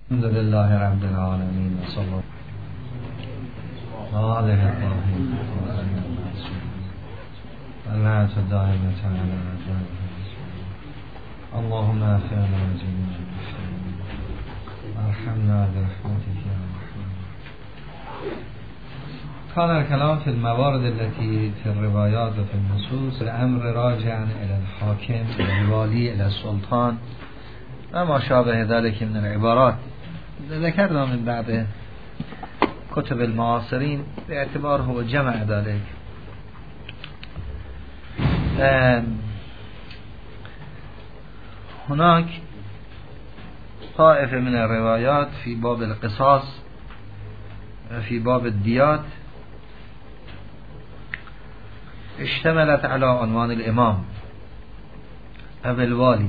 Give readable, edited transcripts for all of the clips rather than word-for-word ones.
الحمد لله رب العالمين وصلى الله عليه الطاهرين واللعنة الدائمة على أعدائه اللهم اغفرنا وجميع المسلمين وارحمنا برحمتك يا رحمن. كان الكلام في الموارد التي في الروايات وفي النصوص الأمر راجعا إلى الحاكم إلى الوالي إلى السلطان وما شابه ذلك من العبارات. ذكرنا من بعد كتب المعاصرين باعتبار هو جمع ذلك. هناك طائفة من الروايات في باب القصاص في باب الديات اشتملت على عنوان الإمام أو الوالي.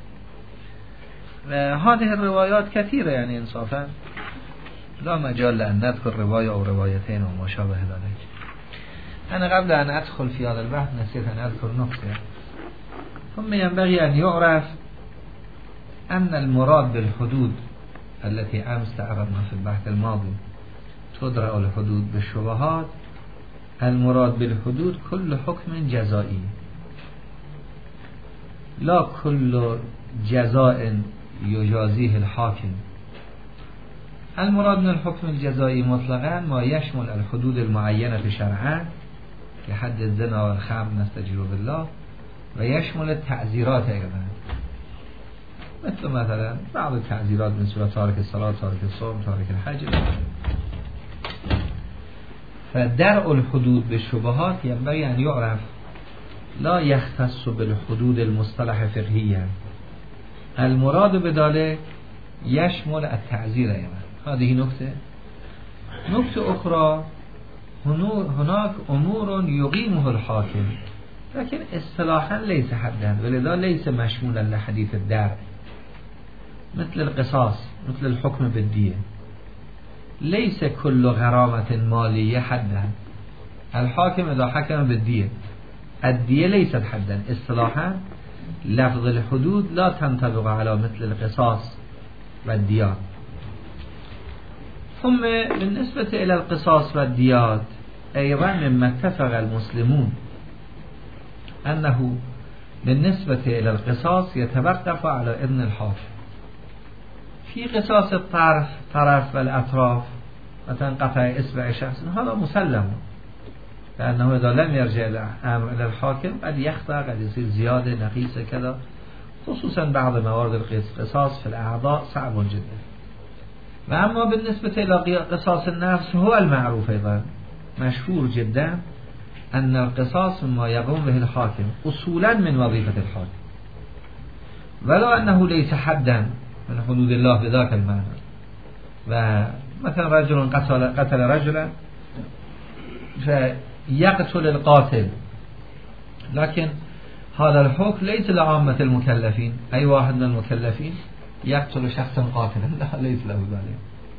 هذه الروايات كثيرة يعني إنصافا لا مجال لأن نذكر رواية أو روايتين وما شابه ذلك. أنا قبل أن أدخل في هذا البحث نسيت أن أذكر نقطة. ثم ينبغي أن يعرف أن المراد بالحدود التي أمس تعرضنا في البحث الماضي تدرأ الحدود بالشبهات. المراد بالحدود كل حكم جزائي، لا كل جزاء يجازيه الحاكم. المراد من الحكم الجزائي مطلقا ما يشمل الحدود المعينة شرعا كحد الزنا والخمر نستجير بالله، ويشمل التعزيرات أيضا مثلا بعض التعزيرات مثل تارك الصلاة، تارك الصوم، تارك الحج. فدرء الحدود بالشبهات ينبغي أن يعرف لا يختص بالحدود المصطلح فقهيا. المراد بذلك يشمل التعزير أيضا. هذه نقطة. نقطة أخرى، هناك أمور يقيمه الحاكم لكن اصطلاحا ليس حدا، ولذا ليس مشمولا لحديث الدرء، مثل القصاص، مثل الحكم بالدية. ليس كل غرامة مالية حدا. الحاكم إذا حكم بالدية، الدية ليست حدا اصطلاحا. لفظ الحدود لا تنطبق على مثل القصاص والديات. ثم بالنسبة إلى القصاص والديات أيضا مما اتفق المسلمون أنه بالنسبة إلى القصاص يتوقف على إذن الحاكم. في قصاص الطرف والأطراف مثلا قطع إصبع شخص هذا مسلم، لأنه إذا لم يرجع الأمر إلى الحاكم قد يخطأ، قد يصير زيادة نقيصة كذا. خصوصا بعض موارد القصاص في الأعضاء صعب جدا. وأما بالنسبة إلى قصاص النفس هو المعروف أيضا مشهور جدا أن القصاص مما يقوم به الحاكم أصولا من وظيفة الحاكم، ولو أنه ليس حدا من حدود الله بذاك المعنى. ومثلا رجل قتل رجلا فيقتل القاتل، لكن هذا الحكم ليس لعامة المكلفين. أي واحد من المكلفين يقتل شخصا قاتلا لا، ليس له ذلك.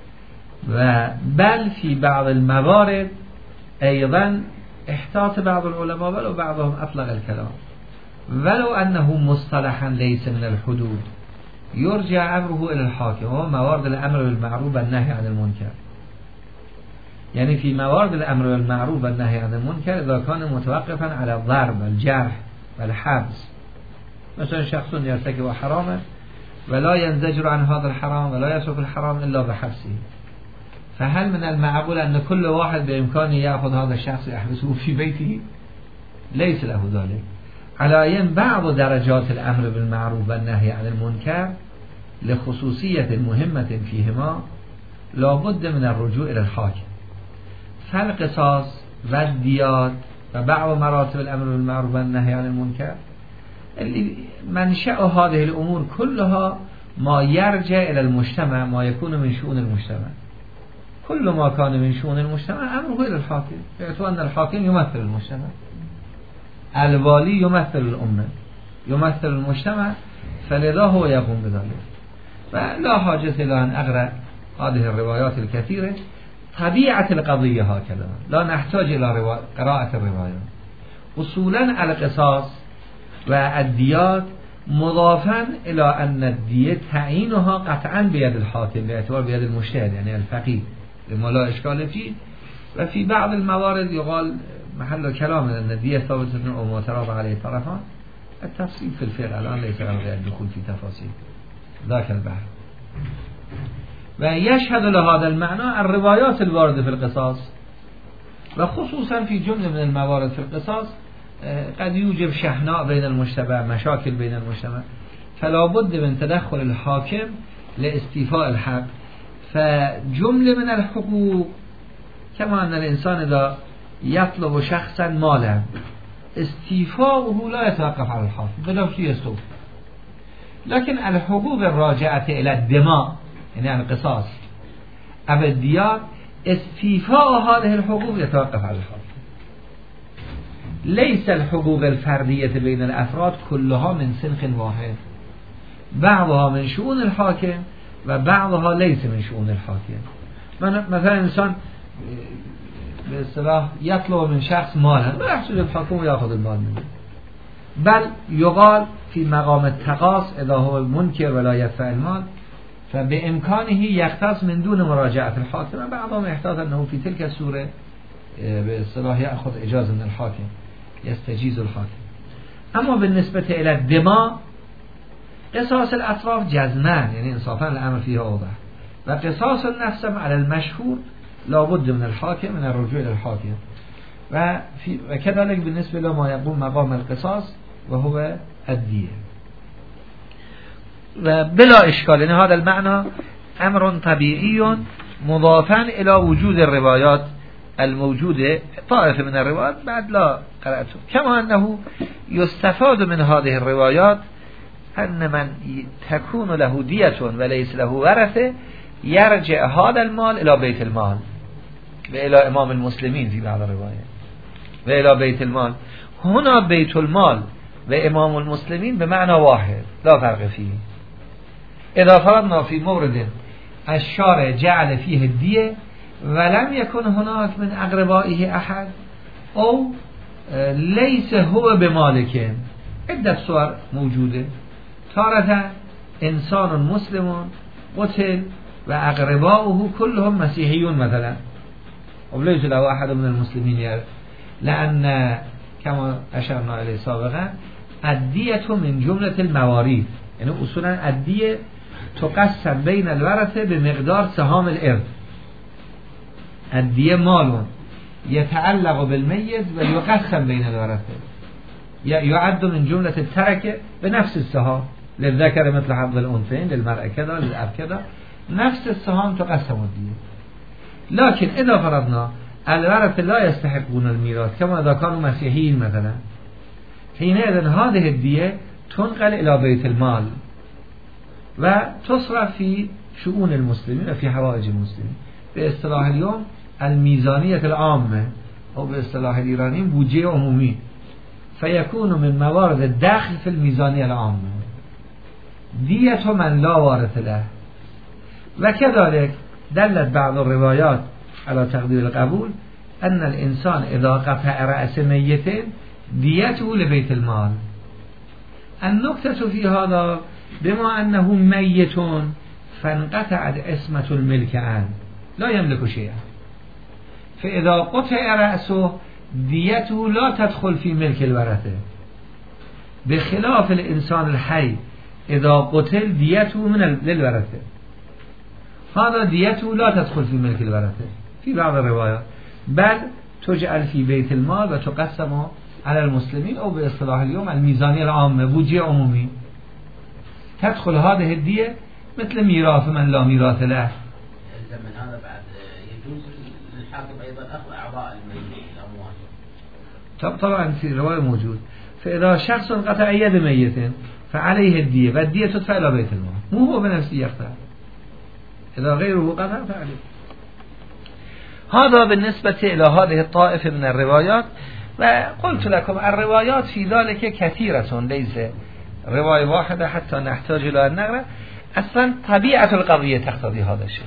بل في بعض الموارد أيضا احتاط بعض العلماء ولو بعضهم أطلق الكلام، ولو أنه مصطلحا ليس من الحدود يرجع أمره إلى الحاكم. هو موارد الأمر بالمعروف والنهي عن المنكر. يعني في موارد الأمر بالمعروف والنهي عن المنكر إذا كان متوقفا على الضرب والجرح والحبس، مثلا شخص يرتكب حراما ولا ينزجر عن هذا الحرام ولا يترك الحرام إلا بحبسه، فهل من المعقول أن كل واحد بإمكانه يأخذ هذا الشخص يحبسه في بيته؟ ليس له ذلك. على أين بعض درجات الأمر بالمعروف والنهي عن المنكر لخصوصية مهمة فيهما لابد من الرجوع إلى الحاكم. فالقصاص والديات وبعض مراتب الأمر بالمعروف والنهي عن المنكر اللي منشأ هذه الأمور كلها ما يرجع إلى المجتمع، ما يكون من شؤون المجتمع. كل ما كان من شؤون المجتمع أمره إلى الحاكم، يعتبر أن الحاكم يمثل المجتمع، الوالي يمثل الأمة، يمثل المجتمع، فلذا هو يقوم بذلك. فلا حاجة إلى أن أقرأ هذه الروايات الكثيرة. طبيعة القضية هكذا، لا نحتاج إلى قراءة الروايات. أصولا القصاص والديات مضافا الى ان الدیه تعیینها قطعا بید الحاکم به اعتبار بید المجتهد یعنی الفقیه لما لا اشکال فيه و فی بعض الموارد یقال محل کلام ان الدیه ثابته او معترض علیه طرفان التفصیل فی الفقه الان لیس غیر الدخول فی تفاصیل ذاك البحر و یشهد لهذا المعنى الروايات الوارده في القصاص و خصوصا في جمله من الموارد في القصاص قد يوجب شحناء بين المجتمع مشاكل بين المجتمع فلا بد من تدخل الحاكم لاستيفاء الحق فجمله من الحقوق كما ان الانسان اذا يطلب شخصا مالا استيفاؤه لا يتوقف على الحاكم بلا يستوفي لكن الحقوق الراجعه الى الدماء يعني القصاص او الديات استيفاء هذه الحقوق يتوقف على الحاكم ليس الحقوق الفردية بين الأفراد كلها من سنخ واحد بعضها من شؤون الحاكم و بعضها ليس من شؤون الحاكم مثلا انسان به اصطلاح يطلب من شخص مالا لا يحصل الحاكم ويأخذ المال منه بل يقال في مقام التقاص اذا هو المنكر ولا يدفع المال فبإمكانه يختص من دون مراجعة الحاكم بعضهم يحتاج أنه في تلك السورة باصطلاح يأخذ إجازة من الحاكم يستجيز الحاكم أما بالنسبة إلى الدماء قصاص الأطراف جزمان يعني إنصافا الأمر فيها واضح وقصاص النفس على المشهور لابد من الحاكم من الرجوع إلى الحاكم وكذلك بالنسبة لما يقوم مقام القصاص وهو الدية وبلا إشكال يعني هذا المعنى أمر طبيعي مضافا إلى وجود الروايات الموجودة طائفة من الروايات بعد لا قرأته كما أنه يستفاد من هذه الروايات أن من تكون له دية وليس له ورثة يرجع هذا المال إلى بيت المال وإلى إمام المسلمين في بعض الروايات وإلى بيت المال هنا بيت المال وإمام المسلمين بمعنى واحد لا فرق فيه إذا فرضنا في مورد الشارع جعل فيه الدية ولم يكن هناك من أقربائه أحد أو ليس هو بمالك عدة صور موجودة تارة إنسان مسلم قتل وأقرباؤه كلهم مسيحيون مثلا وليس له أحد من المسلمين لأن كما أشرنا إليه سابقا الدية من جملة المواريث يعني أصولا الدية تقسم بين الورثة بمقدار سهام الإرث الدية مال يتعلق بالميت ويقسم بين الورثة يعد من جملة التركة بنفس السهام للذكر مثل حظ الأنثيين للمرأة كذا للأب كذا نفس السهام تقسم الدية لكن إذا فرضنا الورثة لا يستحقون الميراث كما إذا كانوا مسيحيين مثلا حينئذ هذه الدية تنقل إلى بيت المال وتصرف في شؤون المسلمين وفي حوائج المسلمين باصطلاح اليوم الميزانية العامة أو باصطلاح الإيرانيين بودجه عمومي فيكون من موارد الدخل في الميزانية العامة دية من لا وارث له وكذلك دلت بعض الروايات على تقدير القبول أن الإنسان إذا قطع رأس ميت ديته لبيت المال النقطة في هذا بما أنه ميت فانقطعت اسمة الملك عنه لا يملك شيئا فإذا قطع رأسه ديته لا تدخل في ملك الورثة بخلاف الإنسان الحي إذا قتل ديته للورثة هذا ديته لا تدخل في ملك الورثة في بعض الروايات بل تجعل في بيت المال وتقسم على المسلمين أو باصطلاح اليوم الميزانية العامة بودجه عمومي تدخل هذه الدية مثل ميراث من لا ميراث له. من هذا بعد يجوز للحاكم أيضا أخذ أعضاء الميت الأموات. طبعا في رواية موجود فإذا شخص قطع يد ميت فعليه الدية والدية تدفع إلى بيت المال مو هو بنفسه يقطع إذا غيره قطع فعليه. هذا بالنسبة إلى هذه الطائفة من الروايات وقلت لكم الروايات في ذلك كثيرة ليس رواية واحدة حتى نحتاج إلى أن نقرأ أصلا طبيعة القضية تقتضي هذا الشيء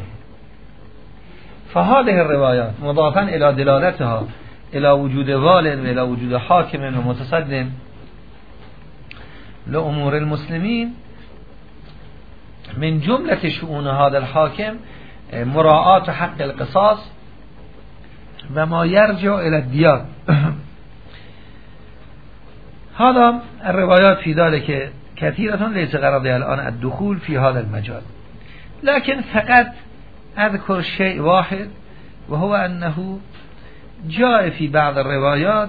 فهذه الروايات مضافا إلى دلالتها إلى وجود وال وإلى وجود حاكم ومتصدم لأمور المسلمين من جملة شؤون هذا الحاكم مراعاة حق القصاص و ما يرجع إلى الديات. هذا الروايات في ذلك كثيرة ليس غرضي الآن الدخول في هذا المجال، لكن فقط أذكر شيء واحد، وهو أنه جاء في بعض الروايات،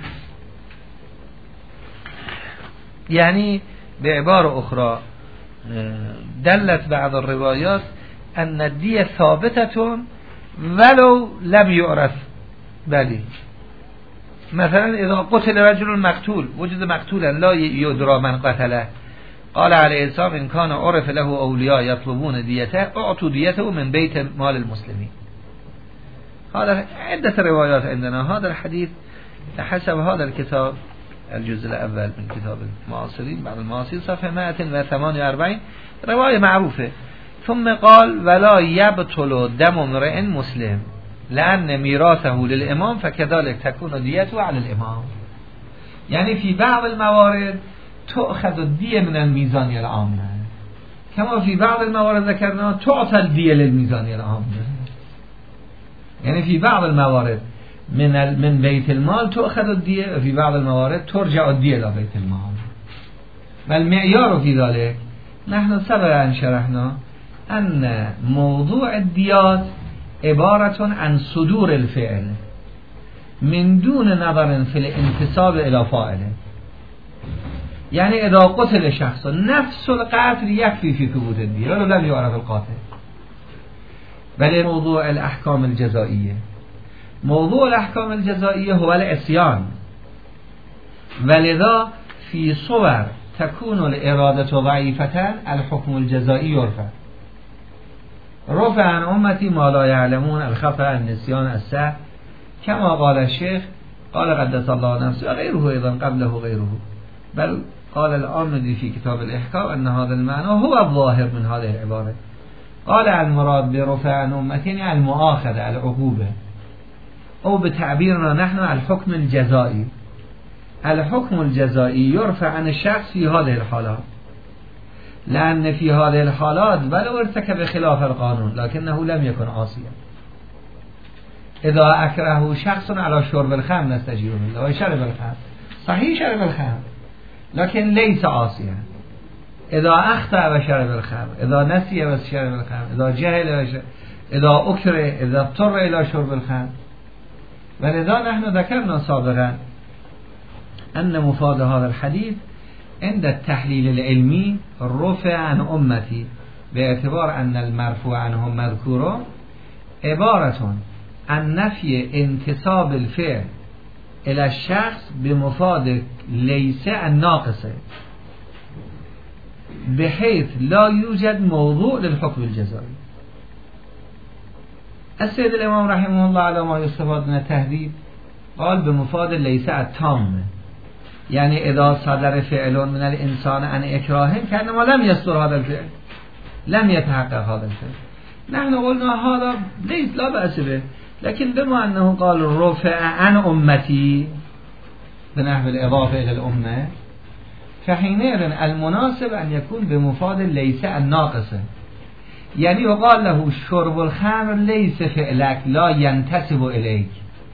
يعني بعبارة أخرى دلت بعض الروايات أن الدية ثابتة ولو لم يعرف. بله، مثلا إذا قتل رجل مقتول، وجد مقتولا لا يدرى من قتله، قال عليه السلام إن كان عرف له أولياء يطلبون ديته اعطوا ديته من بيت مال المسلمين. هذا عدة روايات عندنا. هذا الحديث حسب هذا الكتاب الجزء الأول من كتاب المعاصرين بعد المعاصرين صفحة 148 رواية معروفة. ثم قال ولا يبطل دم امرئ مسلم لأن میراثه للإمام فكذلك تكون ديته على الإمام. يعني في بعض الموارد تؤخذ الدية من الميزان العام، كما في بعض الموارد ذكرنا تعطى الدية للميزان العام. يعني في بعض الموارد من بيت المال تؤخذ الدية، وفي بعض الموارد ترجع الدية إلى بيت المال. والمعيار في ذلك نحن سبق أن شرحنا أن موضوع الديات عبارة عن صدور الفعل من دون نظر في الانتساب إلى فاعله. يعني إذا قتل شخص نفس القتل يكفي في ثبوت الدية ولو لم يعرف القاتل. بل موضوع الأحكام الجزائية، موضوع الأحكام الجزائية هو العصيان، ولذا في صور تكون الإرادة ضعيفة الحكم الجزائي يرفع. رفع عن أمتي ما لا يعلمون الخطأ النسيان السهو، كما قال الشيخ قال قدس الله نفسه وغيره أيضا قبله غيره. بل قال الآمدي في كتاب الإحكام أن هذا المعنى هو الظاهر من هذه العبارة. قال المراد برفع عن أمتي يعني المؤاخذة العقوبة، أو بتعبيرنا نحن الحكم الجزائي. الحكم الجزائي يرفع عن الشخص في هذه الحالات، لأن في هذه الحالات ولو ارتكب خلاف القانون لكنه لم يكن عاصيا. إذا أكره شخص على شرب الخمر نستجيب منه، وشرب الخمر صحيح شرب الخمر لكن ليس عاصيا. إذا أخطأ وشرب الخمر، إذا نسي وشرب الخمر، إذا جهل إذا أكره، إذا اضطر إلى شرب الخمر. ولذا نحن ذكرنا سابقا أن مفاد هذا الحديث عند التحليل العلمي رفع عن أمتي باعتبار أن المرفوع عنهم مذكور عبارة عن نفي انتساب الفعل إلى الشخص بمفاد ليس الناقصة، بحيث لا يوجد موضوع للحكم الجزائي. السيد الإمام رحمه الله على ما يستفاد من التهذيب قال بمفاد ليس التام، يعني إذا صدر فعل من الإنسان عن إكراه كأنما لم يصدر هذا الفعل، لم يتحقق هذا الفعل. نحن قلنا هذا ليس لا بأس به، لكن بما أنه قال رفع عن أمتي بنحو الإضافة إلى الأمة، فحينئذ المناسب أن يكون بمفاد ليس الناقصة. يعني يقال له شرب الخمر ليس فعلك لا ينتسب إليك،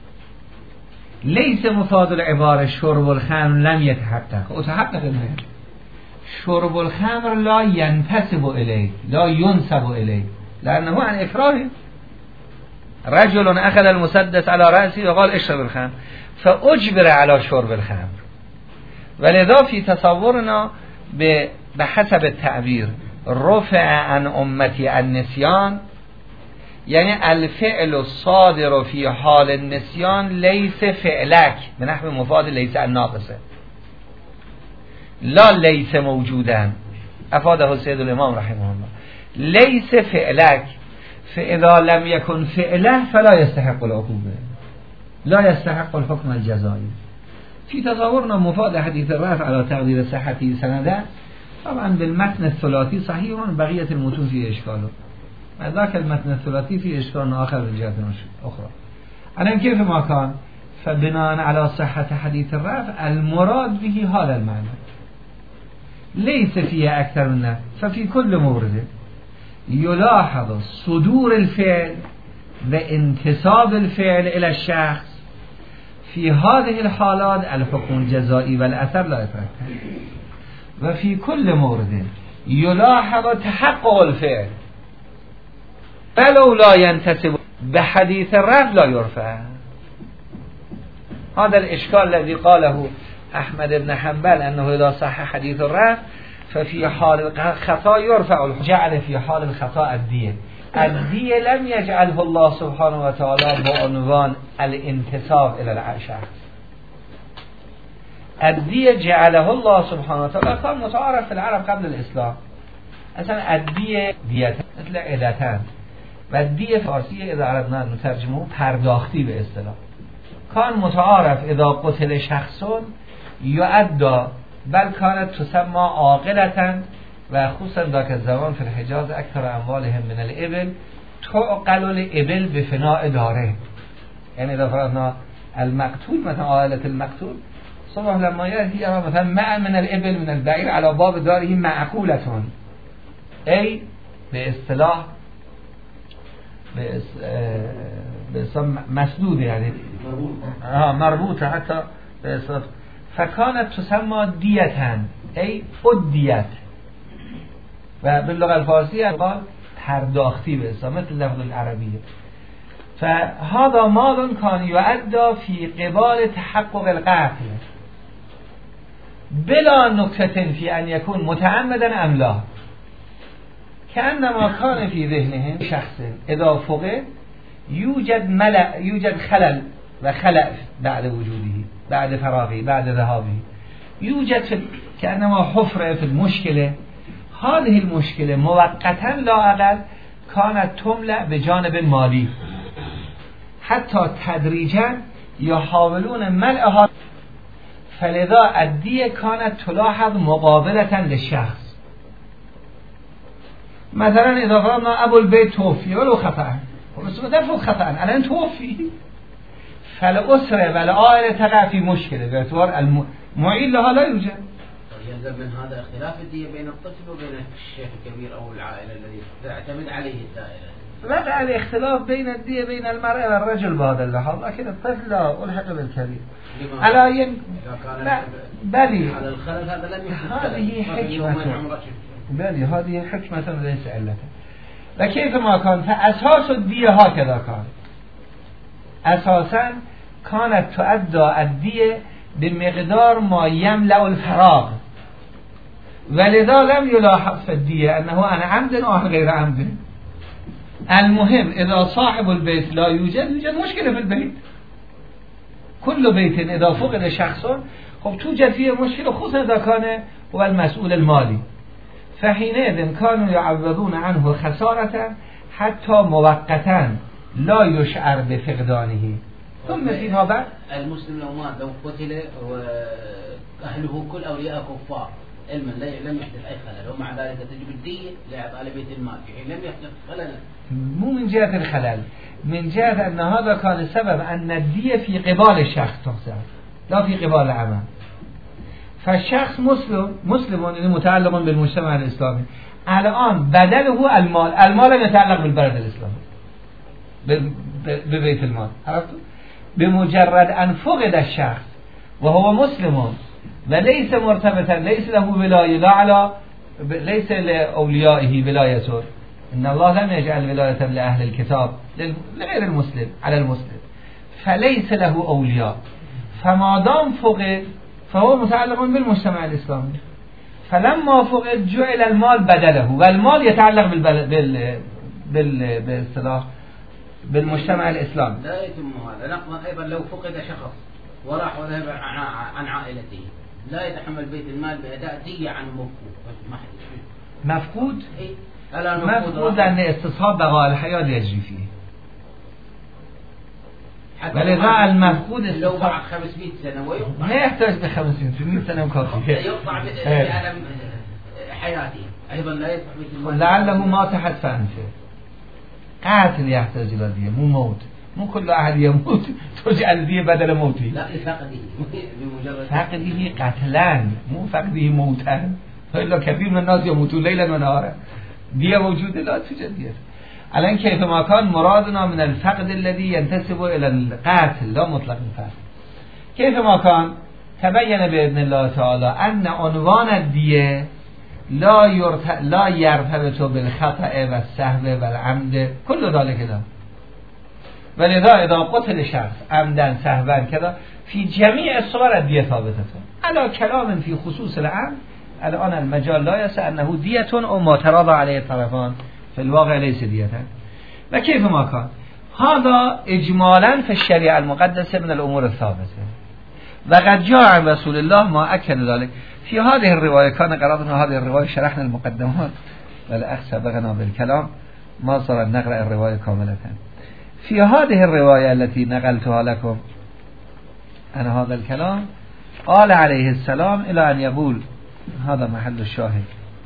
ليس مفاد العبارة شرب الخمر لم يتحقق، وتحقق منه شرب الخمر لا ينتسب إليك لا ينسب إليك، لأنه عن إكراه. رجل أخذ المسدس على رأسه وقال اشرب الخمر فأجبر على شرب الخمر. ولذا في تصورنا بحسب التعبير رفع عن أمتي النسيان، يعني الفعل الصادر في حال النسيان ليس فعلك بنحو مفاد ليس الناقصة، لا ليس موجودا. أفاده السيد الإمام رحمه الله ليس فعلك، فإذا لم يكن فعله فلا يستحق العقوبة، لا يستحق الحكم الجزائي. في تصورنا مفاد حديث الرفع على تقدير صحته سندا، طبعا بالمتن الثلاثي صحيح بقية المتون فيه إشكاله، ذاك المتن الثلاثي فيه إشكال آخر من جهة أخرى. أنا كيف ما كان فبناء على صحة حديث الرفع المراد به هذا المعنى. ليس فيها أكثر من نفي، ففي كل مورد يلاحظ صدور الفعل وانتساب الفعل إلى الشخص. في هذه الحالات الحكم الجزائي والأثر لا يترتب. وفي كل مورد يلاحظ تحقق الفعل ولو لا ينتسب بحديث الرفع لا يرفع. هذا الإشكال الذي قاله أحمد بن حنبل أنه إذا صح حديث الرفع ففي حال الخطأ يرفع. جعل في حال الخطأ الدية. الدية لم يجعله الله سبحانه وتعالى بعنوان الانتساب إلى الشخص. الدية جعله الله سبحانه وتعالى كان متعارف في العرب قبل الإسلام. أصلا الدية دية مثل عدتان، و الدیه فارسی اذا عربنا نترجمه پرداختی به اصطلاح. کان متعارف اذا قتل شخص یعدى بل كانت تسمى عاقلة و خصوصا ذاك الزمان في الحجاز اکثر اموالهم من الابل تعقل الابل بفناء داره. یعنی اذا فرضنا المقتول مثلا عائلة المقتول صبح لما يأتي مثلا مع من الابل من البعير على باب داره معقولة ای به اصطلاح به مسدود یعنی مربوطه حتی به اصطلاح فکانت تسمى دیتا ای ادیت و باللغه الفارسی قال پرداختی به اصطلاح مثل لفظ العربیه. فهذا مال كان يعد في قبال تحقق القتل بلا نكتة في أن يكون متعمدا أم لا، كأنما كان في ذهنهم شخص إذا فقد يوجد خلل وخلأ بعد وجوده بعد فراغه بعد ذهابه، يوجد كأنما حفرة في المشكلة. هذه المشكلة موقتا لا أقل كانت تملأ بجانب مالي حتى تدريجا يحاولون ملئها، فلذا الدية كانت تلاحظ مقابلة للشخص. مثلا إذا فرضنا أبو البيت توفي ولو خطأ بس دفع خطأ الآن توفي فالأسرة والعائلة تقع في مشكلة باعتبار المعين لها لا يوجد. يلزم من هذا اختلاف الدية بين الطفل وبين الشيخ الكبير أو العائلة الذي تعتمد عليه الدائرة. وقع الاختلاف بين الدية بين المرأة والرجل بهذا اللحاظ، لكن الطفل لا ألحق بالكبير. على بلي على الخلل هذا لم يحدث. هذه حكمة بلي هذه حكمة ليس علة. وكيف ما كان فأساس الدية هكذا كان أساسا كانت تؤدى الدية بمقدار ما يملأ الفراغ، ولذا لم يلاحظ في الدية أنه أنا عمد أو غير عمد. المهم إذا صاحب البيت لا يوجد مشكلة في البيت. كل بيت إذا فقد شخص خب توجد فيه مشكلة، خصوصا إذا كان هو المسؤول المالي، فحينئذ كانوا يعوضون عنه خسارة حتى موقتا لا يشعر بفقدانه. ثم فيما بعد المسلم لو مات لو قتل وأهله كل أولياء كفار علما لم يحدث أي خلل، ومع ذلك تجب الدية لإعطاء بيت المال في حين لم يحدث خلل. مو من جهة الخلل، من جهة أن هذا كان السبب أن الدية في قبال الشخص تحسب لا في قبال العمل. فالشخص مسلم متعلق بالمجتمع الإسلامي، الآن بدله المال يتعلق بالبلد الإسلامي ببيت المال. عرفتوا؟ بمجرد أن فقد الشخص وهو مسلم وليس مرتبطا ليس له ولاية لا على ليس لأوليائه ولاية، إن الله لم يجعل ولاية لأهل الكتاب لغير المسلم على المسلم، فليس له أولياء، فما دام فقد فهو متعلق بالمجتمع الإسلامي. فلما فقد جعل المال بدله، والمال يتعلق بالاصطلاح بالمجتمع الإسلامي. لا يتم هذا. نقضا أيضا لو فقد شخص وراح وذهب عن عائلته لا يتحمل بيت المال بأداء دية عن مفقود أن استصحاب بقاء الحياة يجري فيه، ولذا المفقود لو بعد 500 سنة ويقطع لا يحتاج ب 500 سنة وكافي يقطع بعالم حياته أيضا لا يقطع بيت المال لعله ما تحت فأنفه. قاتل يحتاج إلى دية مو موت، مو كل أحد يموت تجعل دية بدل موته. لا لفقده بمجرد فقده قتلان مو فقده موتان. الا کثیر من الناس یموتون لیلا و نهارا، دیه موجوده لا توجد دیه. الان کیف ما کان مرادنا من الفقد الذي ينتسب الى القتل لا مطلق الفقد. کیف ما کان تبین باذن الله تعالی ان عنوان الدیه لا يرتبط بالخطأ والسهو والعمد كل ذلك لا، ولذا اذا قتل شخص عمدا سهوا كذا في جميع الصور الدیه ثابته. على كلام في خصوص العمد الان المجال لا يسع انه دیه او ما تراضى عليه الطرفان في الواقع ليس دیه. و كيف ما كان هذا اجمالا في الشريعه المقدسه من الامور الثابته، وقد جاء عن رسول الله ما اكد ذلك في هذه الروايه. كان قرأنا هذه الروايه شرحنا المقدمات والاخ سبقنا بالكلام ما صار نقرأ الروايه كامله. في هذه الروايه التي نقلتها لكم عن هذا الكلام قال عليه السلام الى ان يقول، هذا محل الشاهد،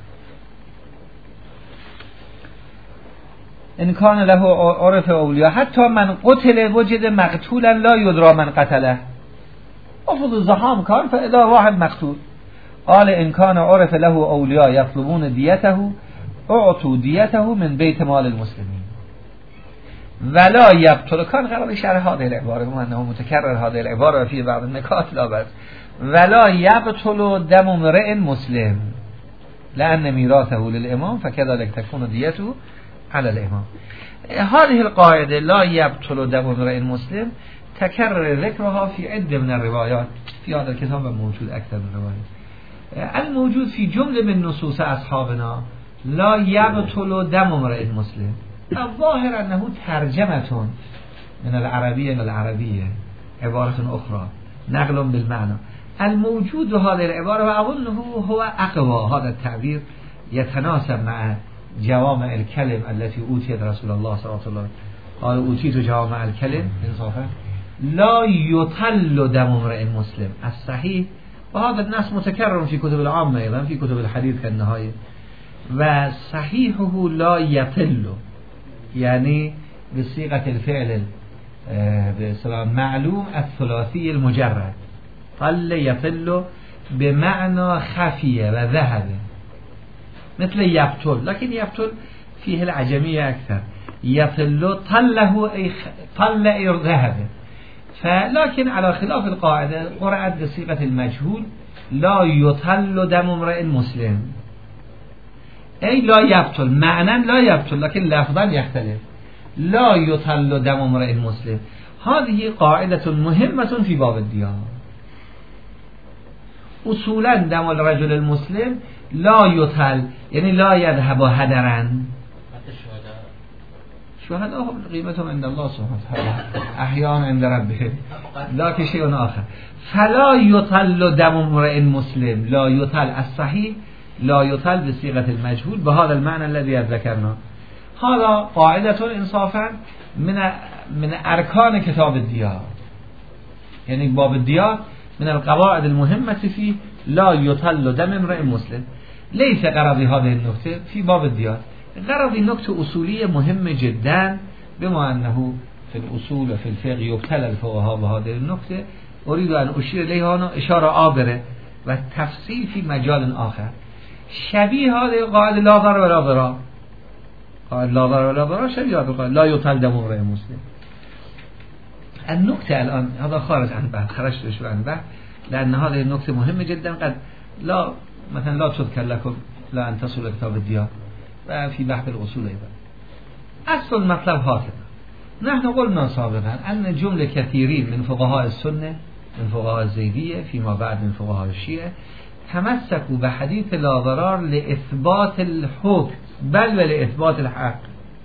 ان كان له عرف اولیاء حتی من قتل وجد مقتولا لا يدرى من قتله افضل الزحام كان فاذا واحد مقتول. قال ان كان عرف له اولیاء يطلبون دیته اعطوا دیته من بیت مال المسلمین ولا يقتل. كان قرار شرح هذه العباره وانه متكرر هذه العباره في بعض النکات لا بس ولا يقتل دم امرئ مسلم لان میراثه للامام فكذلك تكون دیته على الامام. هذه القاعده لا يقتل دم امرئ مسلم تكرر ذكرها في عدة من الروايات في هذا الكتاب موجود أكثر من رواية. الموجود في جملة من نصوص أصحابنا لا يقتل دم امرئ مسلم، الظاهر أنه ترجمة من العربية إلى العربية عبارة أخرى نقل بالمعنى. الموجود هذه العبارة وأظنه هو أقوى، هذا التعبير يتناسب مع جوامع الكلم التي أوتيت رسول الله صلى الله عليه وسلم. قال أوتيت جوامع الكلم إنصافا لا يطل دم امرئ مسلم الصحيح، وهذا النص متكرر في كتب العامة أيضا في كتب الحديث كالنهاية. وصحيحه لا يطل يعني بصيغة الفعل بصيغة معلوم الثلاثي المجرد، طل يطل بمعنى خفية وذهب مثل يقتل، لكن يقتل فيه العجمية أكثر. يطل طله أي طل أي ذهب، فلكن على خلاف القاعدة قرأت بصيغة المجهول لا يطل دم امرئ مسلم أي لا يقتل، معنى لا يقتل لكن لفظا يختلف. لا يطل دم امرئ مسلم هذه قاعدة مهمة في باب الدية. اصولا دم الرجل المسلم لا يطل يعني لا يذهب هدرا. شهداء قيمتهم عند الله سبحانه وتعالى احياء عند ربهم لكن شيء آخر. فلا يطل دم امرئ مسلم لا يطل الصحيح لا يطل بصيغة المجهول بهذا المعنى الذي ذكرنا. هذا قاعدة انصافا من أركان كتاب الديات، يعني باب الديات من القواعد المهمة فيه لا يطل دم امرئ مسلم. ليس غرض هذه النقطة في باب الديات، غرض نقطة أصولية مهمة جدا بما أنه في الأصول وفي الفقه يبتلى الفقهاء بهذه النقطة. أريد أن أشير إليها هنا إشارة عابرة و تفصيل في مجال آخر شبيه هذه قاعدة لا ضرر ولا ضرار. قاعدة لا ضرر ولا ضرار شبيه هذه قاعدة لا يطل دم امرئ مسلم. النقطة الآن هذا خارج عن بحث، خرجت شوي عن بحث لأن هذه النقطة مهمة جدا قد لا مثلا لا تذكر لكم لا أن تصل كتاب الديات وفي بحث الأصول أيضا. أصل المطلب هكذا. نحن قلنا سابقا أن جملة كثيرين من فقهاء السنة من فقهاء الزيدية فيما بعد من فقهاء الشيعة تمسكوا بحديث لا ضرار لإثبات الحكم بل ولإثبات الحق.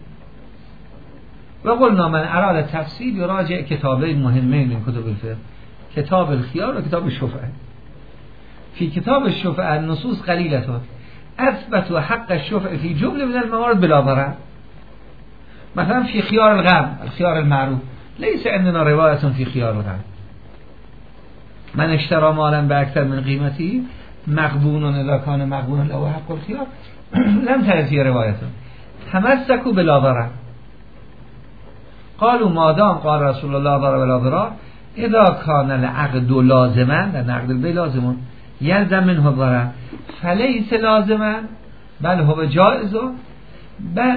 وقلنا من أراد التفصيل يراجع كتابين مهمين من كتب الفقه، كتاب الخيار وكتاب الشفعة. في كتاب الشفعة النصوص قليلة أثبتوا حق الشفعة في جملة من الموارد بلا ضرر. مثلا في خيار الغم الخيار المعروف ليس عندنا رواية في خيار الغم. من اشترى مالا بأكثر من قيمته مغبون إذا كان مغبونا له حق الخيار لم ترد في رواية. تمسكوا بلا ضرر. قالوا ما دام قال رسول الله ضرر ولا ضرار إذا كان العقد لازما، العقد البيع لازم یلزم منه ضرر فلیس لازما بل هو جائز بل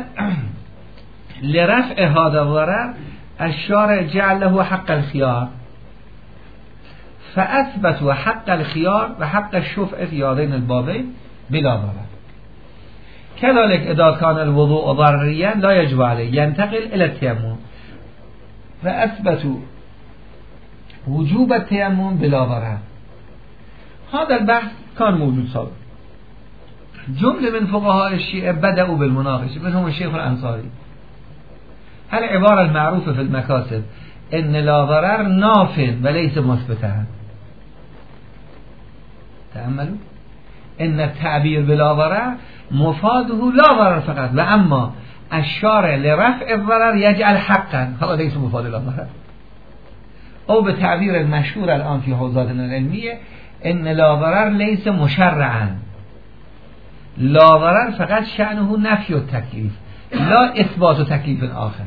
لرفع هذا الضرر الشارع جعل له حق الخيار فأثبتوا حق الخيار وحق الشفع في هذين البابين بلا ضرر. كذلك إذا كان الوضوء ضرريا لا يجب عليه ينتقل إلى التيمم فأثبتوا وجوب التيمم بلا ضرر. هذا البحث كان موجود سابقا. جملة من فقهاء الشيعة بدأوا بالمناقشة منهم الشيخ الأنصاري. العبارة المعروفة في المكاسب إن لا ضرر ناف وليس مثبتا. تأملوا إن التعبير بلا ضرر مفاده لا ضرر فقط وأما الشارع لرفع الضرر يجعل حقا هذا ليس مفاد لا ضرر. أو بتعبير المشهور الآن في حوزاتنا العلمية إن لا ضرر ليس مشرعا. لا ضرر فقط شأنه نفي التكليف لا إثبات تكليف آخر.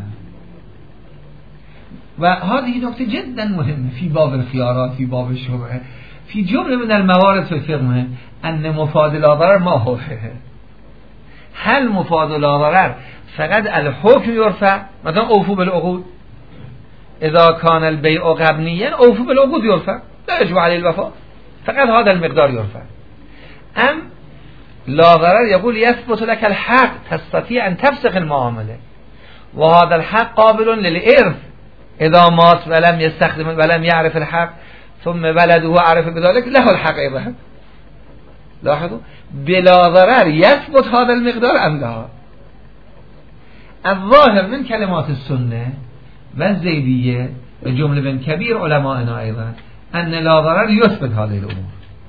وهذه نقطة جدا مهمة في باب الخيارات في باب الشبهة في جملة من الموارد في الفقه أن مفاد لا ضرر ما هو هل مفاد لا ضرر فقط الحكم يرفع مثلا أوفوا بالعقود إذا كان البيع غبنيا أوفوا بالعقود يرفع لا يجب عليه الوفاء فقط هذا المقدار يرفع. أم لا ضرر يقول يثبت لك الحق تستطيع أن تفسخ المعاملة وهذا الحق قابل للإرث إذا مات ولم يستخدم ولم يعرف الحق ثم بلده عرف بذلك له الحق أيضا. لاحظوا بلا ضرر يثبت هذا المقدار أم لا. الظاهر من كلمات السنة والزيدية الجملة من كبير علمائنا أيضا أن لا ضرر يثبت هذه الأمور.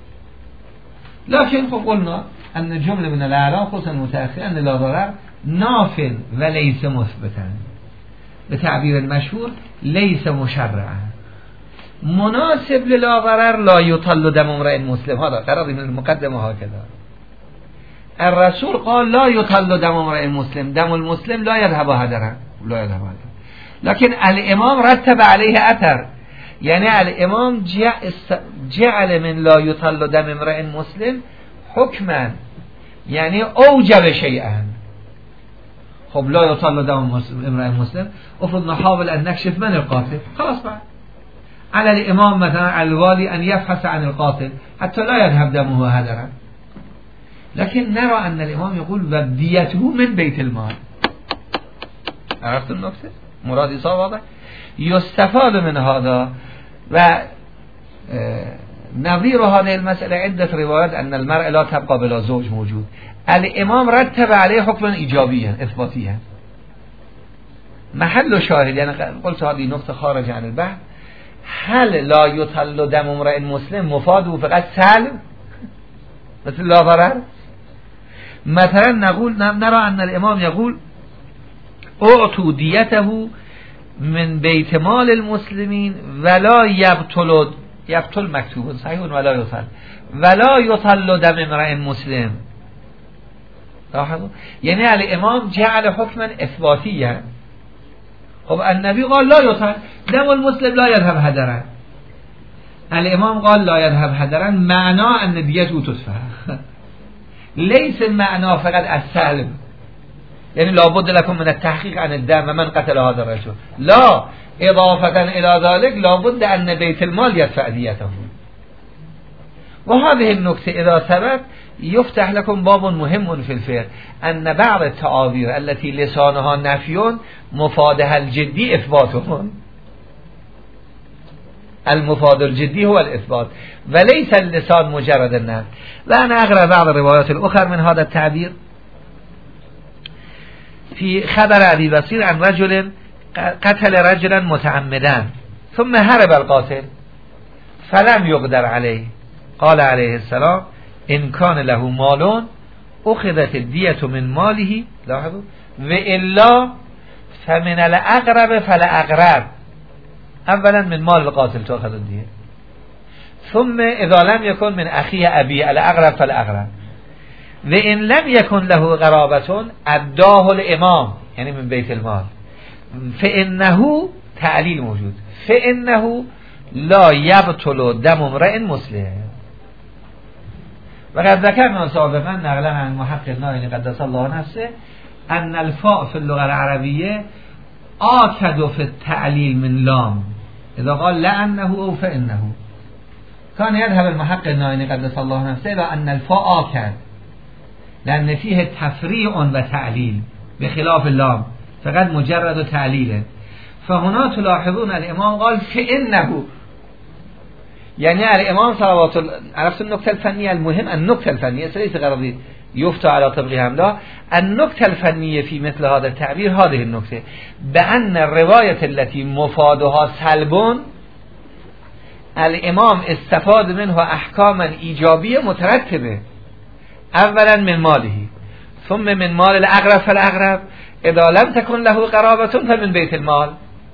لكن قلنا أن جملة من الأعلام خصوصا المتأخر أن لا ضرر ناف وليس مثبتا بتعبير المشهور ليس مشرعا. مناسب للا ضرر لا يطل دم امرئ مسلم هذا قرار من المقدمة هكذا. الرسول قال لا يطل دم امرئ مسلم دم المسلم لا يذهب هدرا لا يذهب هدرا. لكن الإمام رتب عليه أثر يعني الإمام جعل من لا يطل دم امرئ مسلم حكما يعني أوجب شيئا. خب لا يطل دم امرئ مسلم افرض نحاول أن نكشف من القاتل خلاص بعد على الإمام مثلا الوالي أن يبحث عن القاتل حتى لا يذهب دمه هدرا. لكن نرى أن الإمام يقول وديته من بيت المال. عرفت النكتة؟ مرادي صار واضح؟ يستفاد من هذا و نظير هذه المسألة عدة روايات أن المرأة لا تبقى بلا زوج موجود. الإمام رتب عليه حكما إيجابيا إثباتيا. محل شاهد يعني قلت هذه نقطة خارج عن البحث هل لا يطل دم امرئ مسلم مفاده فقط سلب مثل لا ضرر. مثلا نرى أن الإمام يقول اعطوا دیته من بیت مال المسلمین ولا یبطل مکتوب صحیح ولا یطل ولا یطل دم امرئ مسلم. لاحظوا یعنی الامام جعل حکما اثباتیا. خب النبی قال لا یطل دم المسلم لا يذهب هدرا. الامام قال لا يذهب هدرا معناه ان دیته تدفع ليس المعنى فقط السلب يعني لابد لكم من التحقيق عن الدم من قتل هذا الرجل لا إضافة إلى ذلك لابد أن بيت المال يدفع ديته. وهذه النكتة إذا ثبت يفتح لكم باب مهم في الفقه أن بعض التعابير التي لسانها نفي مفادها الجدي إثباتهم. المفاد الجدي هو الإثبات وليس اللسان مجرد النفي. وأنا أقرأ بعض الروايات الأخرى من هذا التعبير. في خبر أبي بصير عن رجل قتل رجلا متعمدا ثم هرب القاتل فلم يقدر عليه قال عليه السلام إن كان له مال أخذت الدية من ماله لاحظوا وإلا فمن الأقرب فالأقرب. أولا من مال القاتل تأخذ الدية ثم إذا لم يكن من أخي أبي الأقرب فالأقرب وإن لم يكن له قرابة أداه الإمام يعني من بيت المال فإنه تعليل موجود فإنه لا يبطل دم امرئ مسلم. و قد ذکرنا سابقا نقلا عن محقق نائینی قدس الله نفسه ان الفاء فی اللغه العربیه آکد فی التعلیل من لام اذا قال لانه او فانه. كان يذهب المحقق النائینی قدس الله نفسه الى ان الفاء آکد لان فيه تفریع و تعلیل بخلاف اللام فقط مجرد تعلیله. فهنا تلاحظون الامام قال فانه، يعني الامام صلوات الله عرفت النكته الفنيه المهم النكته الفنيه ليس غرض يفتى على طبقهم لا النكته الفنيه في مثل هذا التعبير هذه النكته بأن الروايه التي مفادها سلب الامام استفاد منها احكاما ايجابيه مترتبه اولا من ماله ثم من مال الاقرب فالاقرب اذا لم تكن له قرابه فمن بيت المال.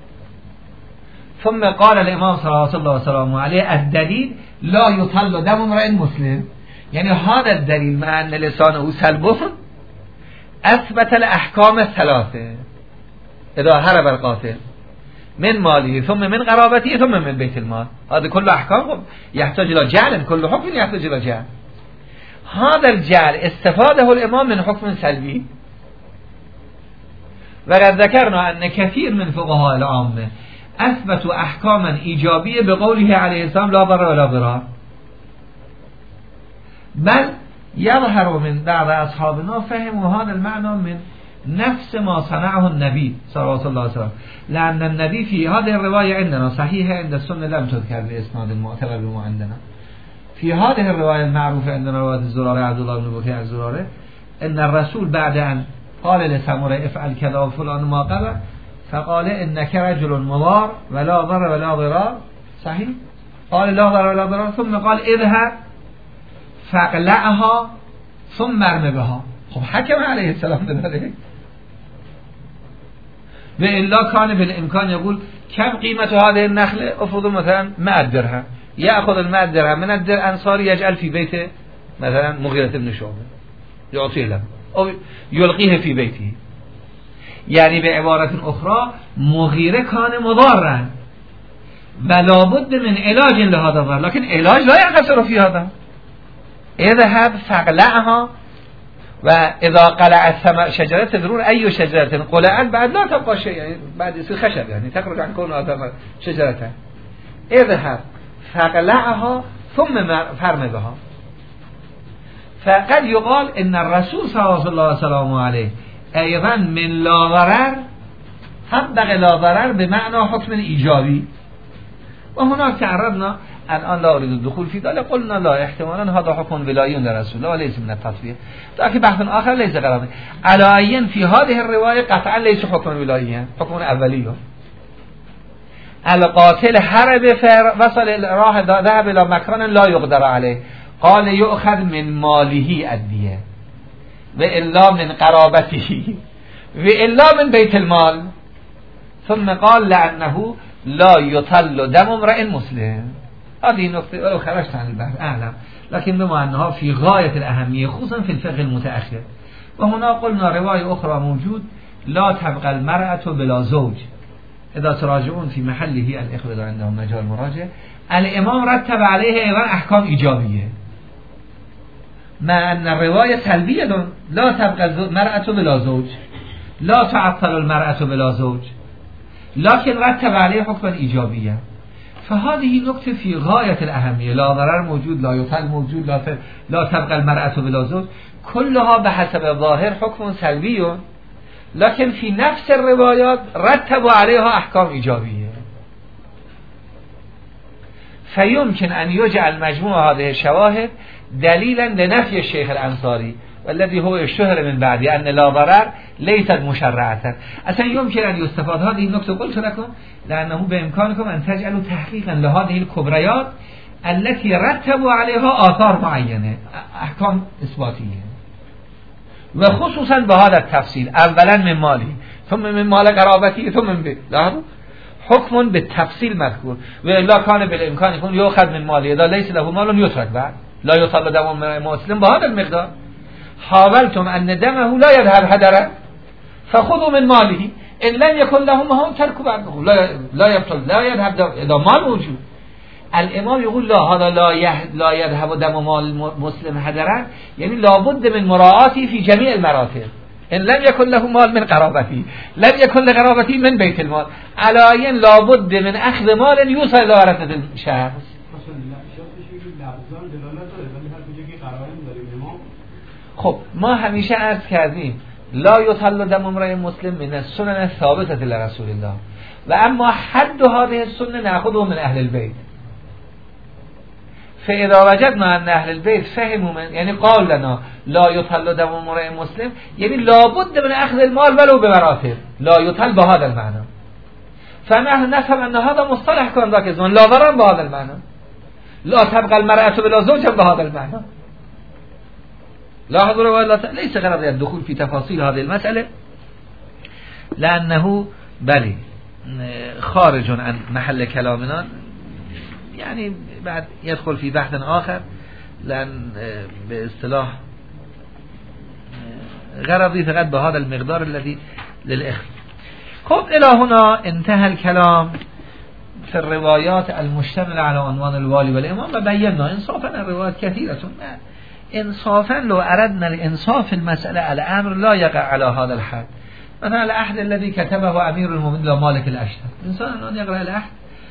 ثم قال الامام صلى الله عليه وسلم عليه الدليل لا يطل دم امرئ مسلم، يعني هذا الدليل مع ان لسانه سلب اثبت الاحكام الثلاثه اذا هرب القاتل من ماله ثم من قرابته ثم من بيت المال. هذا كل احكام يحتاج الى جعل، كل حكم يحتاج الى جعل. هذا الجعل استفاده الامام من حكم سلبي. وقد ذكرنا ان كثير من فقهاء العامه اثبتوا احكاما ايجابيه بقوله عليه السلام لا ضرر ولا ضرار، بل يظهر من بعض اصحابنا فهموا هذا المعنى من نفس ما صنعه النبي صلى الله عليه وسلم، لان النبي في هذه الروايه عندنا صحيحه عند السنه لم تذكر باسناد المعتبر بما عندنا. في هذه الروايه المعروفه عندنا روايه الزراره عبد الله بن بكير الزراره ان الرسول بعد ان قال لسمره افعل كذا وفلان ما قال فقال انك رجل مضار ولا ضرر ولا ضرار، صحيح؟ قال لا ضرر ولا ضرار ثم قال اذهب فاقلعها ثم ارمي بها. خب حكم عليه السلام بذلك. وإلا كان بالامكان يقول كم قيمة هذه النخلة؟ افرضوا مثلا 100 درهم، يأخذ ال100 درهم من الأنصار يجعل في بيته مثلا مغيرة بن شعبة يعطيه له أو يلقيه في بيته. يعني بعبارة أخرى مغيرة كان مضارا ولا بد من علاج لهذا الضرر، لكن علاج لا يقصر في هذا. اذهب فاقلعها، وإذا قلع الثمر شجرة تدرون أي شجرة قلعت بعد لا تبقى شيء، يعني بعد يصير خشب يعني تخرج عن كونها ثمر شجرة. اذهب فاقلعها ثم فرم بها. فقد يقال إن الرسول صلى الله عليه وسلم عليه أيضا من لا ضرر طبق لا ضرر بمعنى حكم إيجابي. وهناك تعرضنا الآن لا أريد الدخول في ذلك، قلنا لا احتمالا هذا حكم ولائي لرسول الله ليس من التطبيق، لكن بحث آخر ليس غرض على أين في هذه الرواية قطعا ليس حكم ولائي، حكم أولي. القاتل حرب وصل راه ذهب إلى مكان لا يقدر عليه، قال يؤخذ من ماله الدية وإلا من قرابته وإلا من بيت المال. ثم قال لأنه لا يطل دم امرئ مسلم. هذه نقطة ولو خرجت عن البحث أعلم، لكن بما أنها في غاية الأهمية خصوصا في الفقه المتأخر. وهنا قلنا رواية أخرى موجود لا تبقى المرأة بلا زوج، إذا تراجعون في محله الإخوة عندهم مجال مراجع. الإمام رتب عليه أيضا أحكام إيجابية مع أن الرواية سلبية، لا تبقى المرأة بلا زوج، لا تعطل المرأة بلا زوج، لكن رتب عليه حكما إيجابية. فهذه نقطة في غاية الأهمية، لا ضرر موجود، لا يطل موجود، لا تبقى المرأة بلا زوج، كلها بحسب الظاهر حكم سلبي، لكن في نفس الروايات رتبوا عليها أحكام إيجابية. فيمكن أن يجعل مجموع هذه الشواهد دليلا لنفي الشيخ الأنصاري والذي هو اشتهر من بعد أن لا ضرر ليست مشرعة. أصلا يمكن أن يستفاد هذه النقطة قلت لكم لأنه بإمكانكم أن تجعلوا تحقيقا لهذه الكبريات التي رتبوا عليها آثار معينة، أحكام إثباتية، وخصوصا بهذا التفصيل، اولا من ماله ثم من مال قرابته ثم من بيت. حكم بالتفصيل مذكور، وإلا كان بالإمكان يكون يؤخذ من ماله إذا ليس له مال يترك بعد، لا يطل دم مسلم بهذا المقدار. حاولتم أن دمه لا يذهب هدرا فخذوا من ماله، إن لم يكن له مال تركوا بعده، لا يبطل لا يذهب دم إذا مال موجود. الامام يقول لا هذا لا يذهب دم مال مسلم هدرا، يعني لابد من مراعاته في جميع المراتب. ان لم يكن له مال من قرابتي لم يكن لقرابتي من بيت المال، علائن لابد من اخذ مال يوصل الى ورثه الشخص. خب ما همیشه عرض کردیم لا یطل دم امرئ مسلم من السنن الثابته لرسول الله، و اما حد هذه السنه ناخذه من اهل البيت. فاذا وجدنا ان اهل البيت فهموا من يعني قال لنا لا يطل دم امرئ مسلم، يعني لابد من اخذ المال ولو بمراتب، لا يطل بهذا المعنى. فنحن نفهم ان هذا مصطلح كان ذاك الزمان لا ضرر بهذا المعنى، لا تبقى المرأة بلا زوج بهذا المعنى. لاحظوا ولا ليس غرض الدخول في تفاصيل هذه المسألة لأنه بلي خارج عن محل كلامنا، يعني بعد يدخل في بحث آخر، لأن باصطلاح غرضي فقط بهذا المقدار الذي للإخوة. خب إلى هنا انتهى الكلام في الروايات المشتملة على عنوان الوالي والإمام، وبينا إنصافا الروايات كثيرة. إنصافا لو أردنا الإنصاف في المسألة الأمر لا يقع على هذا الحد. مثلا العهد الذي كتبه أمير المؤمنين لمالك الأشتر، إنسان أن يقرأ العهد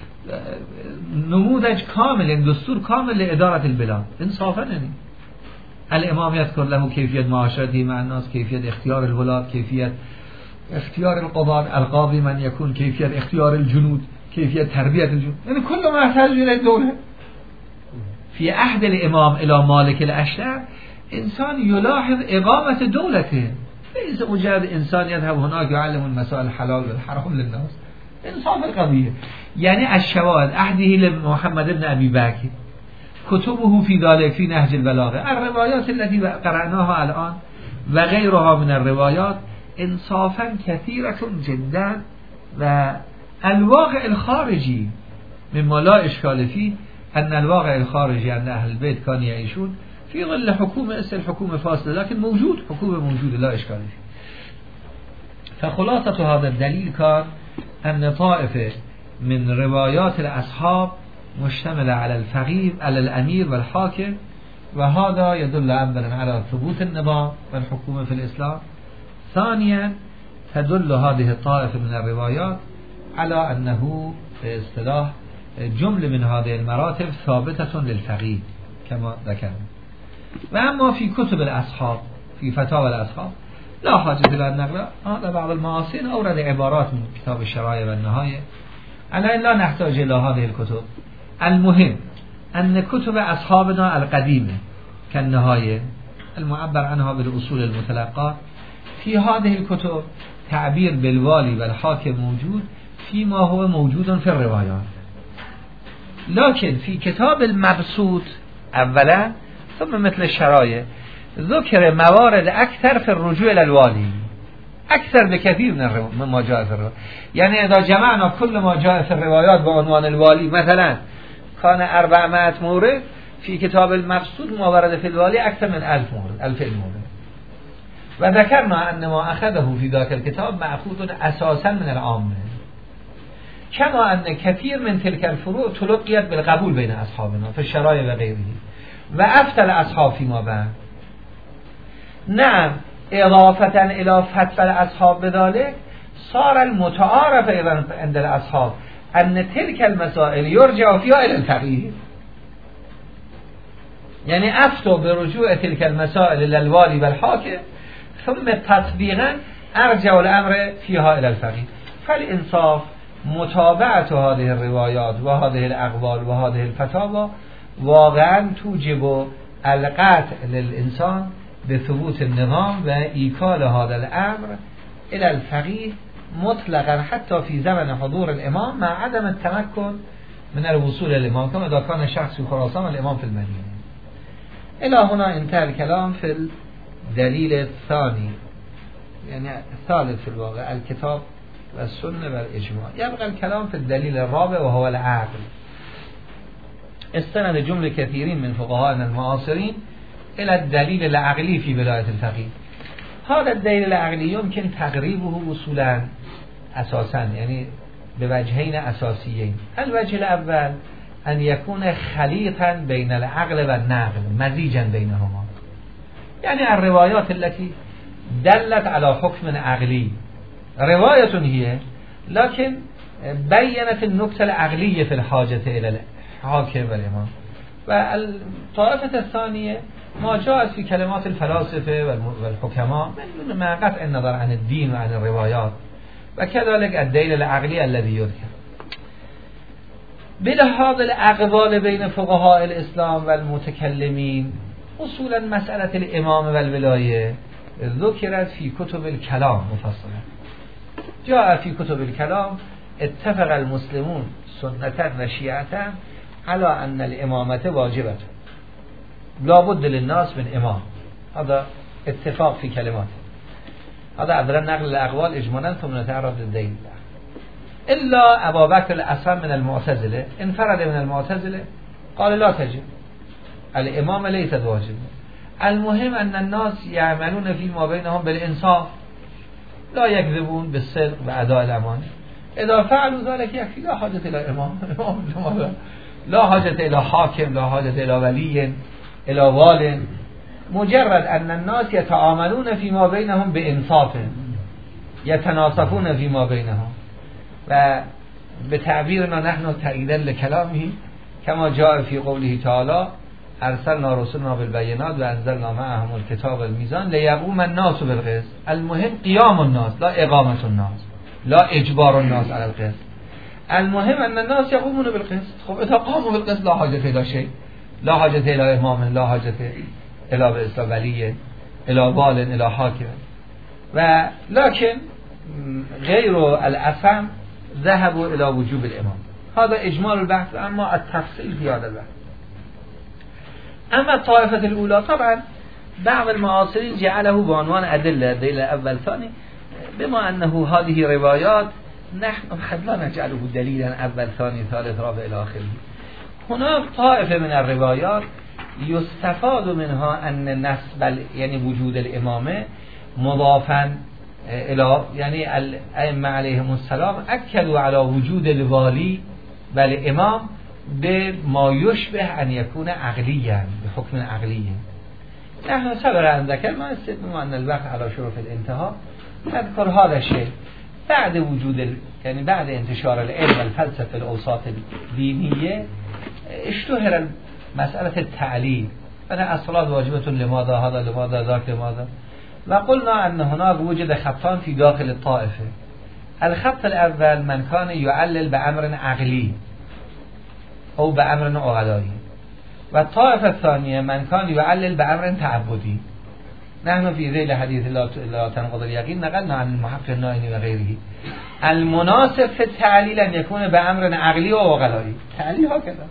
نموذج كامل، دستور كامل لإدارة البلاد. إنصافا يعني الإمام يذكر له كيفية معاشرته مع الناس، كيفية اختيار الولاة، كيفية اختيار القضاة، القاضي من يكون، كيفية اختيار الجنود، كيفية تربية الجنود، يعني كل ما يحتاج إلى الدولة. في عهد الإمام إلى مالك الأشتر إنسان يلاحظ إقامة دولته، ليس مجرد إنسان يذهب هناك يعلم المسائل الحلال والحرام للناس. إنصاف القضية يعني الشواهد عهده لمحمد بن أبي بكر، كتبه في ذلك في نهج البلاغة، الروايات التي قرأناها الآن وغيرها من الروايات إنصافا كثيرة جدا. والواقع الخارجي مما لا إشكال فيه أن الواقع الخارجي أن أهل البيت كانوا يعيشون في ظل حكومة الحكومة فاصلة، لكن موجود حكومة موجودة لا إشكال فيه. فخلاصة هذا الدليل كان أن طائفة من روايات الأصحاب مشتملة على الفقيه على الأمير والحاكم، وهذا يدل أولا على ثبوت النظام والحكومة في الإسلام. ثانيا تدل هذه الطائفة من الروايات على أنه في اصطلاح جملة من هذه المراتب ثابتة للفقيه كما ذكرنا. وأما في كتب الأصحاب في فتاوى الأصحاب لا حاجة إلى النقل، هذا بعض المعاصرين أورد عبارات من كتاب الشرائع والنهاية، على أن لا نحتاج إلى هذه الكتب. المهم أن كتب أصحابنا القديمة كالنهاية المعبر عنها بالأصول المتلقى، في هذه الكتب تعبير بالوالي والحاكم موجود فيما هو موجود في الروايات، لكن في كتاب المبسوط اولا ثم مثل الشرائع ذكر موارد أكثر في الرجوع إلى الوالي، أكثر بكثير من ما جاء في الروايات. يعني إذا جمعنا كل ما جاء في الروايات بعنوان الوالي، مثلا كان 400 مورد، في كتاب المبسوط ما ورد في الوالي أكثر من 1000 مورد 2000 مورد. وذكرنا أن ما أخذه في ذاك الكتاب مأخوذ أساسا من العامة، كما أن كثير من تلك الفروع تلقيت بالقبول بين أصحابنا في الشرائع وغيره، وأفتى الأصحاب فيما بعد. نعم إضافة إلى فتوى الأصحاب بذلك صار المتعارف أيضا عند الأصحاب أن تلك المسائل يرجع فيها إلى الفقيه، يعني أفتوا برجوع تلك المسائل إلى الوالي والحاكم، ثم تطبيقا أرجع الأمر فيها إلى الفقيه. فالإنصاف متابعة هذه الروايات وهذه الأقوال وهذه الفتاوى واقعا توجب القطع للإنسان بثبوت النظام وإيكال هذا الأمر إلى الفقيه مطلقا حتى في زمن حضور الإمام، مع عدم التمكن من الوصول للإمام كما إذا كان الشخص في خراسان والإمام في المدينة. إلى هنا انتهى الكلام في الدليل الثاني، يعني الثالث في الواقع، الكتاب والسنة والإجماع. يبقى الكلام في الدليل الرابع وهو العقل. استند جملة كثيرين من فقهاءنا المعاصرين إلى الدليل العقلي في ولاية الفقيه. هذا الدليل العقلي يمكن تقريبه وصولا أساسا، يعني بوجهين أساسيين. الوجه الأول ان یکون خلیطا بین العقل و النقل مزیجا بینهما، یعنی الروايات التي دلت على حكم عقلي رواية هي لكن بينت النكتة العقلية في الحاجة إلى الحاكم والإمام. والطائفة الثانية ما جاءت في كلمات الفلاسفة والحكماء من قطع النظر عن الدين وعن الروايات، وكذلك الدليل العقلي الذي يذكر. بلحاظ الأقوال بين فقهاء الإسلام والمتكلمين اصولا مسألة الإمام والولاية ذكرت في كتب الكلام مفصلا. جاء في كتب الكلام اتفق المسلمون سنة وشيعة على أن الإمامة واجبة لا بد للناس من إمام، هذا اتفاق في كلمات. هذا عبر نقل الأقوال إجمالا ثم نتعرض للدليل. إلا أبا بكر الأصم من المعتزلة انفرد من المعتزلة قال لا تجب، الإمامة ليست واجبة، المهم أن الناس يعملون فيما بينهم بالإنصاف لا يكذبون بالصدق وأداء الأمانة، إذا فعلوا ذلك يكفي، لا حاجة إلى إمام، لا حاجة إلى حاكم، لا حاجة إلى ولي إلى وال، مجرد أن الناس يتعاملون فيما بينهم بإنصاف يتناصفون فيما بينهم. وبتعبيرنا نحن تأييدا لكلامه كما جاء في قوله تعالى ارسلنا رسولنا بالبينات وانزلنا معهم الكتاب والميزان ليقوم الناس بالقسط، المهم قيام الناس لا اقامة الناس لا اجبار الناس على القسط، المهم ان الناس يقومون بالقسط. خب اذا قاموا بالقسط لا حاجة الى شيء، لا حاجة الى امام، لا حاجة الى بإسلام ولي الى وال الى حاكم. ولكن غير الأصم ذهبوا الى وجوب الامام. هذا اجمال البحث، اما التفصيل في هذا البحث. اما الطائفة الاولى طبعا بعض المعاصرين جعله بعنوان أدلة، دليل اول ثاني، بما انه هذه روايات نحن قد لا نجعله دليلا اول ثاني ثالث رابع الى اخره. هناك طائفة من الروايات يستفاد منها ان نسب يعني وجود الامامه مضافا الى، يعني الائمه علیهم السلام اکدوا على وجود الوالی والامام بما يشبه ان يكون عقليا بحكم عقلي. نحن سبق ان ذكرنا استثناء ان الوقت على شرف الانتهاء نذكر هذا الشيء بعد وجود يعني بعد انتشار العلم والفلسفه الاوساط الدينيه اشتهر مسألة التعليل، أنا الصلاة واجبة لماذا هذا لماذا ذاك لماذا، وقلنا أن هناك وجد خطان في داخل الطائفة. الخط الأول من كان يعلل بأمر عقلي أو بأمر عقلائي، والطائفة الثانية من كان يعلل بأمر تعبدي. نحن في ذيل حديث لا تنقض اليقين نقلنا عن المحقق النائني وغيره. المناسب في التعليل أن يكون بأمر عقلي وعقلائي، تعليل هكذا.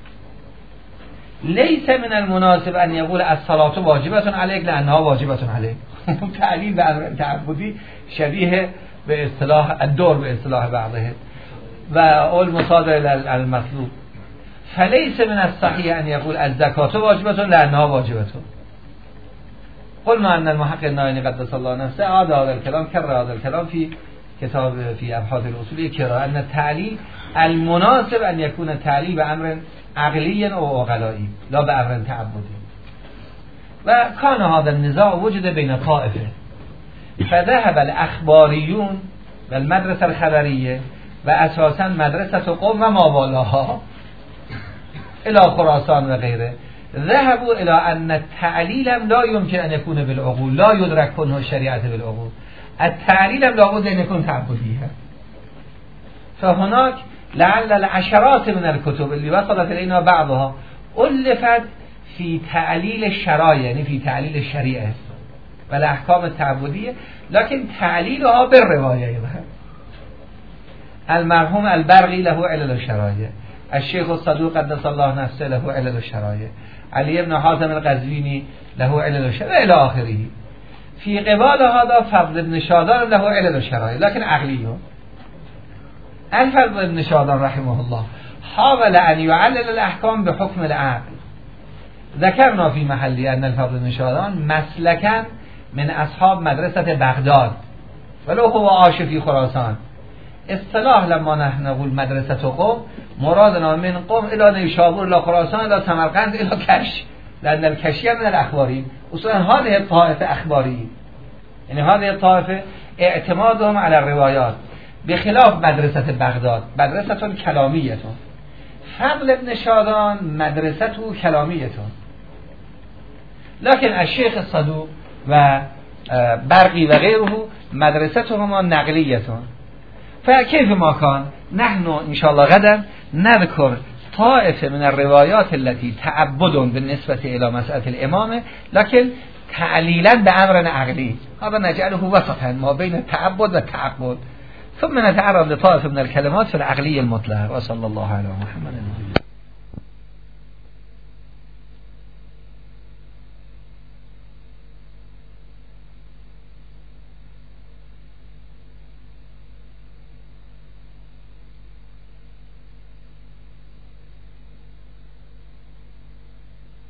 ليس من المناسب أن يقول الصلاة واجبة عليك لأنها واجبة عليك. تعليل بأمر تعبدي شبيه باصطلاح الدور باصطلاح بعضهم والمصادر إلى المطلوب. فليس من الصحيح أن يقول الزكاة واجبة لأنها واجبة. قلنا أن المحقق النائني قدس الله نفسه عاد هذا الكلام كرر هذا الكلام في كتاب في أبحاث الأصول كرر أن التعليل المناسب أن يكون التعليل بأمر عقلي أو عقلائي لا بأمر تعبدي. وكان هذا النزاع وجد بين طائفة، فذهب الأخباريون والمدرسة الخبرية وأساسا مدرسة قوم وما والاها إلى خراسان وغيره، ذهبوا إلى أن التعليل لا يمكن أن يكون بالعقول، لا يدرك كونه الشريعة بالعقول، التعليل لا بد أن يكون تعبديها. فهناك لعل العشرات من الكتب اللي وصلت إلينا بعضها ألفت في تعليل الشرائع، يعني في تعليل الشريعة والأحكام التعبدية، لكن تعليلها بالرواية. المرحوم البرغي له علل الشرائع، الشيخ الصدوق قدس الله نفسه له علل الشرائع، علي بن حاتم القزوینی له علل الشرائع إلى آخره. في قبال هذا فضل بن شادان له علل الشرائع لكن عقليه. الفضل بن شادان رحمه الله حاول أن يعلل الأحكام بحكم العقل. ذكرنا في محل أن الفضل بن شادان مسلكا من أصحاب مدرسة بغداد ولو هو عاش في خراسان، اصطلاح لما نحن نقول مدرسة قم مرادنا من قم الى نیشابور الى خراسان الى سمرقند الى کش، لأن الكشي من الأخباري اصلا هذه الطائفة أخباري، يعني هذه الطائفة اعتمادهم على الروايات بخلاف مدرسة بغداد مدرسة كلامیة. فضل ابن شادان مدرسة كلامیة، لكن الشيخ الصدوق و برقي وغيره مدرستهما نقلية. فكيف ما كان نحن إن شاء الله غدا نذكر طائفة من الروايات التي تعبد بالنسبة إلى مسألة الإمامة لكن تعليلا بأمر عقلي، هذا نجعله وسطا ما بين التعبد والتعقد، ثم نتعرض لطائفة من الكلمات في العقلية المطلقة. وصلى الله على محمد.